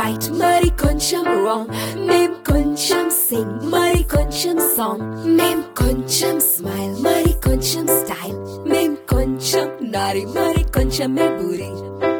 right, మరి కొంచెం wrong. మేం కొంచెం sing, మరి కొంచెం song. మేం కొంచెం smile, మరి కొంచెం style. మేం కొంచెం naughty, మరి కొంచెమే booty.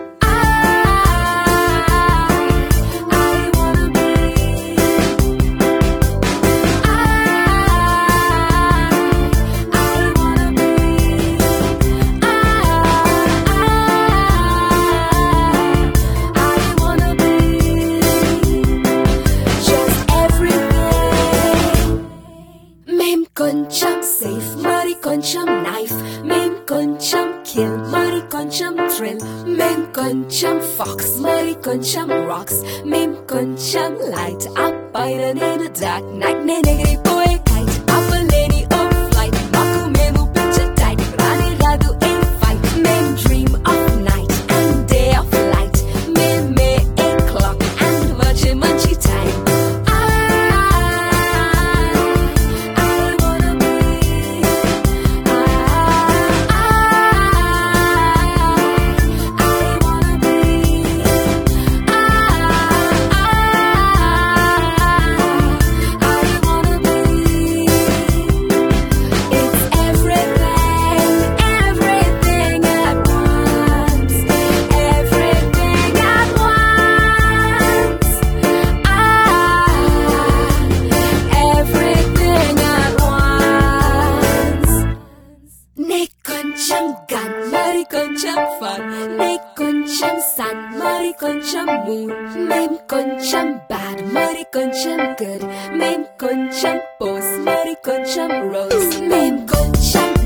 కొంచెం safe, మరి కొంచెం knife. మేం కొంచెం kill, మరి కొంచెం thrill. మేం కొంచెం fox, మరి కొంచెం rocks. మేం కొంచెం light, అబ్బాయిలని in the dark night. నేను ఎగిరిపోయే kite, అవ్వలేని on flight. మాకు మేము పిచ్చ tight, రాని రాదు ఏ fight. మేం dream of night and day of light. మేమే a clock and వచ్చే మంచి time. మరి కొంచెం fun, నే కొంచెం sun, మరి కొంచెం moon. మేం కొంచెం bad, మరి కొంచెం good. మేం కొంచెం pose, మరి కొంచెం rose. మేం కొంచెం